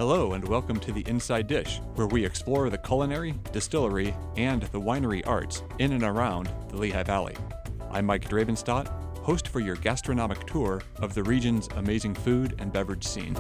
Hello and welcome to The Inside Dish, where we explore the culinary, distillery, and the winery arts in and around the Lehigh Valley. I'm Mike Drabenstadt, host for your gastronomic tour of the region's amazing food and beverage scene.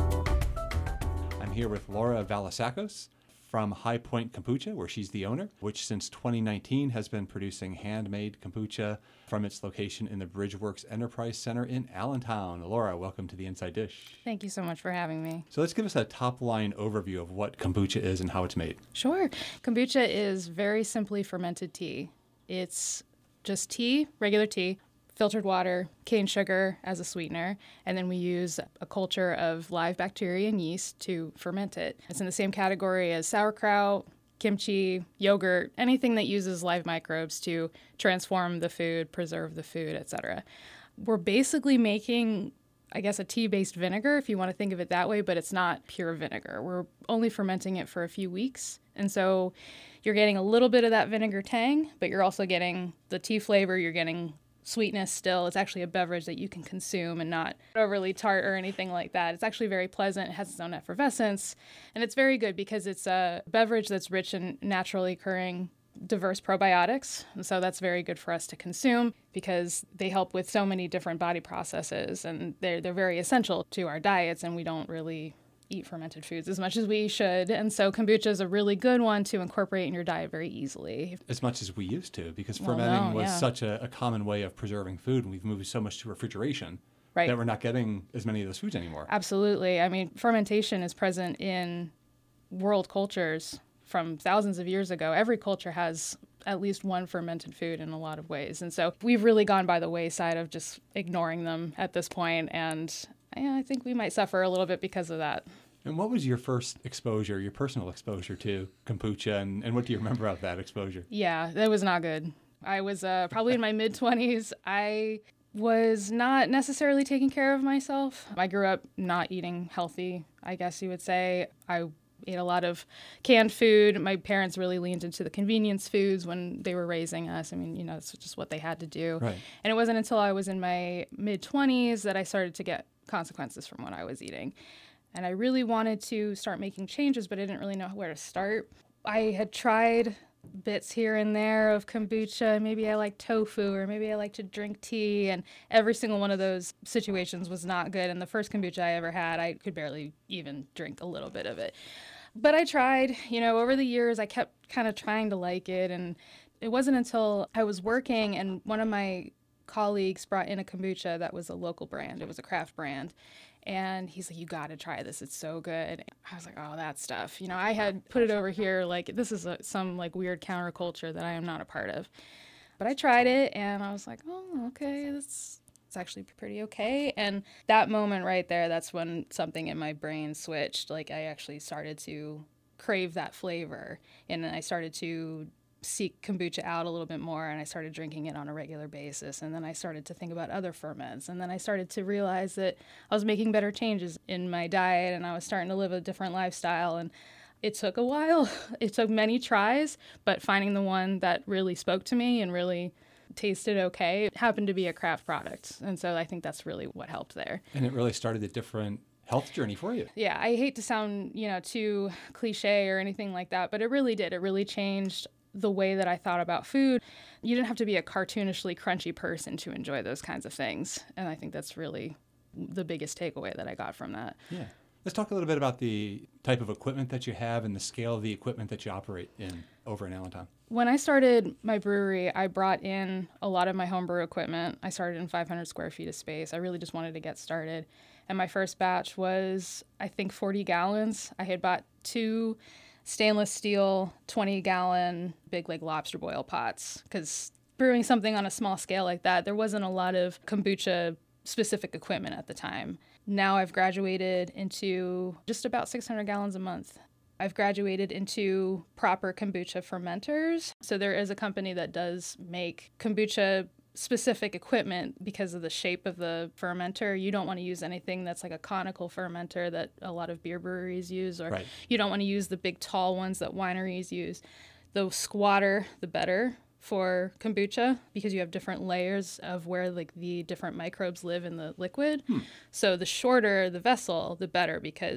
I'm here with Laura Valasakos from High Point Kombucha, where she's the owner, which since 2019 has been producing handmade kombucha from its location in the Bridgeworks Enterprise Center in Allentown. Laura, welcome to The Inside Dish. Thank you so much for having me. So let's give us a top-line overview of what kombucha is and how it's made. Sure. Kombucha is very simply fermented tea. It's just tea, regular tea, filtered water, cane sugar as a sweetener, and then we use a culture of live bacteria and yeast to ferment it. It's in the same category as sauerkraut, kimchi, yogurt, anything that uses live microbes to transform the food, preserve the food, etc. We're basically making, I guess, a tea-based vinegar, if you want to think of it that way, but it's not pure vinegar. We're only fermenting it for a few weeks, and so you're getting a little bit of that vinegar tang, but you're also getting the tea flavor, you're getting sweetness still. It's actually a beverage that you can consume and not overly tart or anything like that. It's actually very pleasant. It has its own effervescence, and it's very good because it's a beverage that's rich in naturally occurring diverse probiotics, and so that's very good for us to consume because they help with so many different body processes, and they're very essential to our diets, and we don't really eat fermented foods as much as we should. And so kombucha is a really good one to incorporate in your diet very easily. As much as we used to, because fermenting was such a common way of preserving food, and we've moved so much to refrigeration that we're not getting as many of those foods anymore. Absolutely. I mean, fermentation is present in world cultures from thousands of years ago. Every culture has at least one fermented food in a lot of ways. And so we've really gone by the wayside of just ignoring them at this point, and I think we might suffer a little bit because of that. And what was your first exposure, your personal exposure to kombucha, and what do you remember of that exposure? Yeah, that was not good. I was probably in my mid-20s. I was not necessarily taking care of myself. I grew up not eating healthy, I guess you would say. I ate a lot of canned food. My parents really leaned into the convenience foods when they were raising us. I mean, it's just what they had to do. Right. And it wasn't until I was in my mid-20s that I started to get consequences from what I was eating. And I really wanted to start making changes, but I didn't really know where to start. I had tried bits here and there of kombucha. Maybe I like tofu, or maybe I like to drink tea. And every single one of those situations was not good. And the first kombucha I ever had, I could barely even drink a little bit of it. But I tried, over the years, I kept kind of trying to like it. And it wasn't until I was working and one of my colleagues brought in a kombucha that was a local brand. It was a craft brand. And he's like, you got to try this. It's so good. I was like, oh, that stuff. I had put it over here like this is some like weird counterculture that I am not a part of. But I tried it and I was like, oh, okay, it's actually pretty okay. And that moment right there, that's when something in my brain switched. Like I actually started to crave that flavor, and then I started to seek kombucha out a little bit more, and I started drinking it on a regular basis. And then I started to think about other ferments, and then I started to realize that I was making better changes in my diet, and I was starting to live a different lifestyle. And it took a while. It took many tries, but finding the one that really spoke to me and really tasted okay, it happened to be a craft product. And so I think that's really what helped there. And it really started a different health journey for you. Yeah, I hate to sound, too cliche or anything like that, but it really did. It really changed the way that I thought about food. You didn't have to be a cartoonishly crunchy person to enjoy those kinds of things. And I think that's really the biggest takeaway that I got from that. Yeah. Let's talk a little bit about the type of equipment that you have and the scale of the equipment that you operate in over in Allentown. When I started my brewery, I brought in a lot of my homebrew equipment. I started in 500 square feet of space. I really just wanted to get started. And my first batch was, I think, 40 gallons. I had bought 2 stainless steel 20-gallon big like lobster boil pots, because brewing something on a small scale like that, there wasn't a lot of kombucha specific equipment at the time. Now I've graduated into just about 600 gallons a month. I've graduated into proper kombucha fermenters. So there is a company that does make kombucha specific equipment because of the shape of the fermenter. You don't want to use anything that's like a conical fermenter that a lot of beer breweries use, or you don't want to use the big tall ones that wineries use. The squatter, the better for kombucha, because you have different layers of where like the different microbes live in the liquid. So the shorter the vessel, the better, because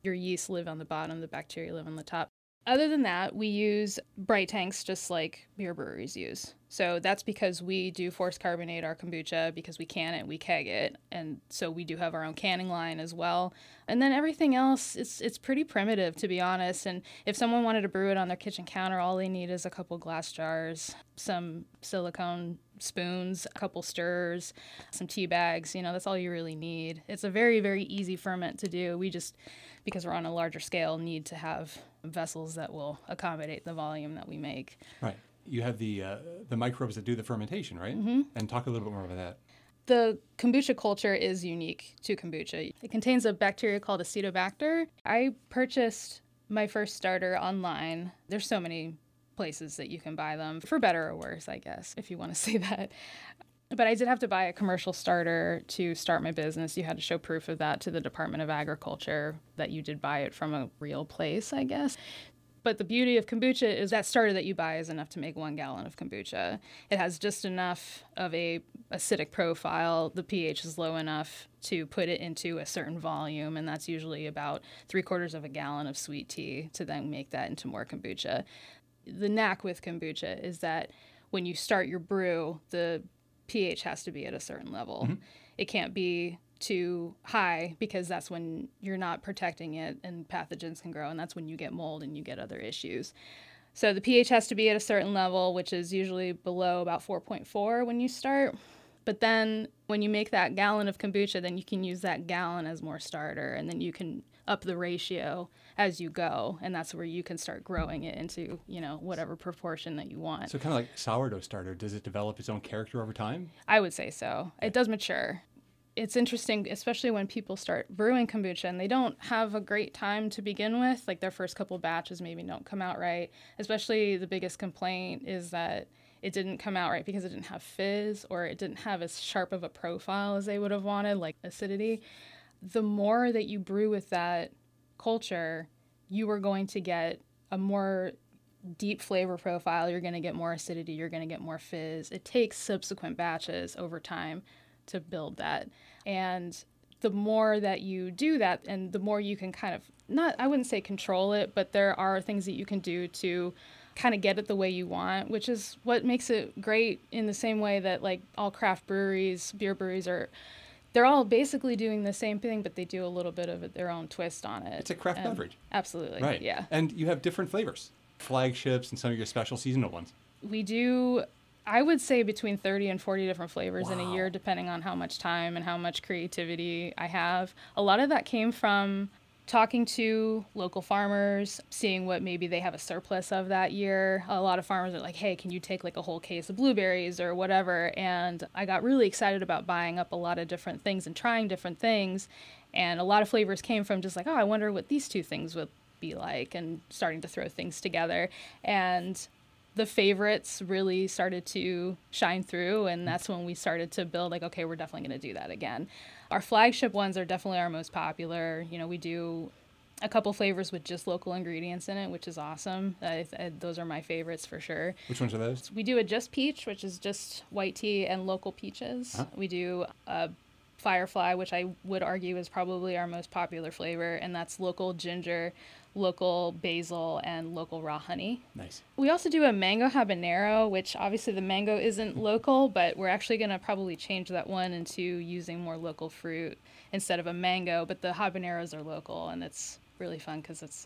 Your yeast live on the bottom, the bacteria live on the top. Other than that, we use bright tanks just like beer breweries use. So that's because we do force carbonate our kombucha because we can it, we keg it. And so we do have our own canning line as well. And then everything else, it's pretty primitive, to be honest. And if someone wanted to brew it on their kitchen counter, all they need is a couple glass jars, some silicone spoons, a couple stirrers, some tea bags. That's all you really need. It's a very, very easy ferment to do. We just, because we're on a larger scale, need to have vessels that will accommodate the volume that we make. Right. You have the microbes that do the fermentation, right? Mm-hmm. And talk a little bit more about that. The kombucha culture is unique to kombucha. It contains a bacteria called Acetobacter. I purchased my first starter online. There's so many places that you can buy them, for better or worse, I guess, if you want to say that. But I did have to buy a commercial starter to start my business. You had to show proof of that to the Department of Agriculture, that you did buy it from a real place, I guess. But the beauty of kombucha is that starter that you buy is enough to make 1 gallon of kombucha. It has just enough of a acidic profile. The pH is low enough to put it into a certain volume, and that's usually about 3/4 of a gallon of sweet tea to then make that into more kombucha. The knack with kombucha is that when you start your brew, the pH has to be at a certain level. Mm-hmm. It can't be too high because that's when you're not protecting it and pathogens can grow, and that's when you get mold and you get other issues. So the pH has to be at a certain level, which is usually below about 4.4 when you start. But then when you make that gallon of kombucha, then you can use that gallon as more starter, and then you can up the ratio as you go, and that's where you can start growing it into, whatever proportion that you want. So kind of like sourdough starter, does it develop its own character over time? I would say so. It does mature. It's interesting, especially when people start brewing kombucha and they don't have a great time to begin with, like their first couple batches maybe don't come out right. Especially the biggest complaint is that it didn't come out right because it didn't have fizz, or it didn't have as sharp of a profile as they would have wanted, like acidity. The more that you brew with that culture, you are going to get a more deep flavor profile. You're going to get more acidity. You're going to get more fizz. It takes subsequent batches over time to build that. And the more that you do that, and the more you can kind of, I wouldn't say control it, but there are things that you can do to kind of get it the way you want, which is what makes it great, in the same way that like all craft breweries, beer breweries they're all basically doing the same thing, but they do a little bit of their own twist on it. It's a craft beverage. Absolutely. Right. Yeah. And you have different flavors, flagships and some of your special seasonal ones. We do, I would say, between 30 and 40 different flavors in a year, depending on how much time and how much creativity I have. A lot of that came from talking to local farmers, seeing what maybe they have a surplus of that year. A lot of farmers are like, hey, can you take like a whole case of blueberries or whatever? And I got really excited about buying up a lot of different things and trying different things. And a lot of flavors came from just like, I wonder what these two things would be like, and starting to throw things together. And the favorites really started to shine through, and that's when we started to build like, okay, we're definitely going to do that again. Our flagship ones are definitely our most popular. We do a couple flavors with just local ingredients in it, which is awesome. Those are my favorites for sure. Which ones are those? We do a just peach, which is just white tea and local peaches. Huh? We do a Firefly, which I would argue is probably our most popular flavor, and that's local ginger, local basil, and local raw honey. Nice. We also do a mango habanero, which obviously the mango isn't local, but we're actually going to probably change that one into using more local fruit instead of a mango, but the habaneros are local, and it's really fun because it's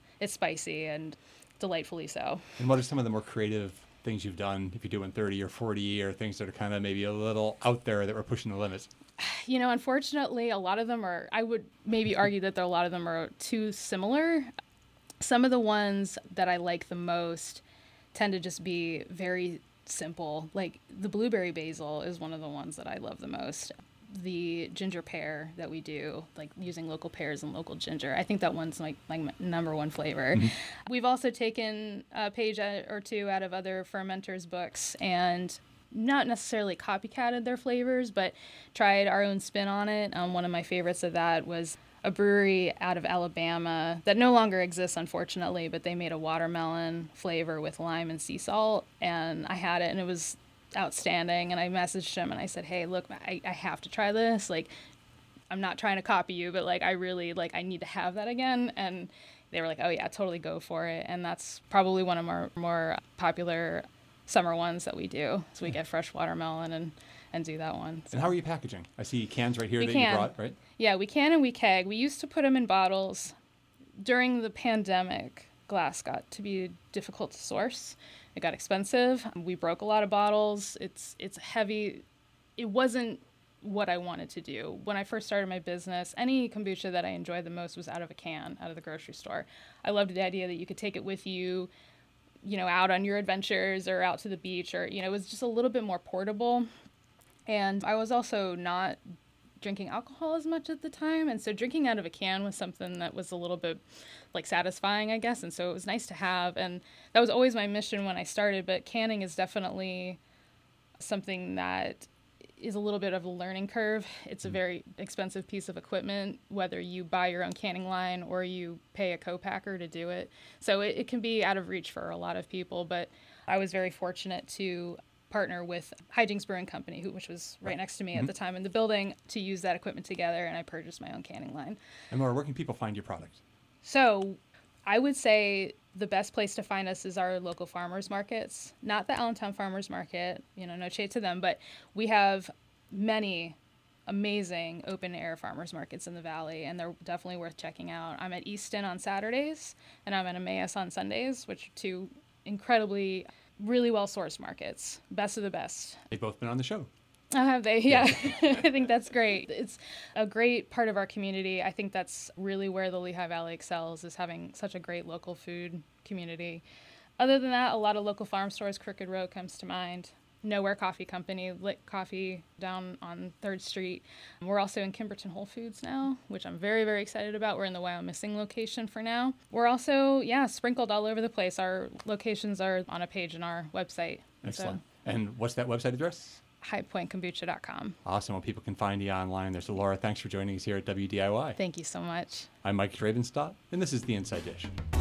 spicy and delightfully so. And what are some of the more creative things you've done, if you're doing 30 or 40, or things that are kind of maybe a little out there that we're pushing the limits? Unfortunately, a lot of them are, I would maybe argue that a lot of them are too similar. Some of the ones that I like the most tend to just be very simple. Like the blueberry basil is one of the ones that I love the most. The ginger pear that we do, like using local pears and local ginger, I think that one's like my number one flavor. Mm-hmm. We've also taken a page or two out of other fermenters' books and not necessarily copycatted their flavors, but tried our own spin on it. One of my favorites of that was a brewery out of Alabama that no longer exists, unfortunately, but they made a watermelon flavor with lime and sea salt, and I had it, and it was outstanding. And I messaged him and I said, hey, look, I have to try this. Like, I'm not trying to copy you, but like I really like I need to have that again. And they were like, oh yeah, totally go for it. And that's probably one of our more popular summer ones that we do. So we get fresh watermelon and do that one. So. And how are you packaging? I see cans right here We that can. you brought, right? Yeah, we can and we keg. We used to put them in bottles. During the pandemic, glass got to be difficult to source. It got expensive. We broke a lot of bottles. It's heavy. It wasn't what I wanted to do. When I first started my business, any kombucha that I enjoyed the most was out of a can, out of the grocery store. I loved the idea that you could take it with you, out on your adventures or out to the beach, or, it was just a little bit more portable. And I was also not drinking alcohol as much at the time. And so drinking out of a can was something that was a little bit like satisfying, I guess. And so it was nice to have. And that was always my mission when I started. But canning is definitely something that is a little bit of a learning curve. It's a very expensive piece of equipment, whether you buy your own canning line or you pay a co-packer to do it. So it can be out of reach for a lot of people. But I was very fortunate to partner with Hijinks Brewing Company, which was right next to me at the time in the building, to use that equipment together, and I purchased my own canning line. And Laura, where can people find your product? So I would say the best place to find us is our local farmers markets, not the Allentown Farmers Market, no shade to them, but we have many amazing open air farmers markets in the Valley, and they're definitely worth checking out. I'm at Easton on Saturdays, and I'm at Emmaus on Sundays, which are two incredibly really well-sourced markets. Best of the best. They've both been on the show. Oh, have they? Yeah. I think that's great. It's a great part of our community. I think that's really where the Lehigh Valley excels, is having such a great local food community. Other than that, a lot of local farm stores. Crooked Row comes to mind. Nowhere Coffee Company, Lit Coffee down on 3rd Street. We're also in Kimberton Whole Foods now, which I'm very, very excited about. We're in the Wyomissing location for now. We're also, sprinkled all over the place. Our locations are on a page in our website. Excellent. And what's that website address? HighPointKombucha.com. Awesome. Well, people can find you online. There's Laura. Thanks for joining us here at WDIY. Thank you so much. I'm Mike Dravenstadt, and this is The Inside Dish.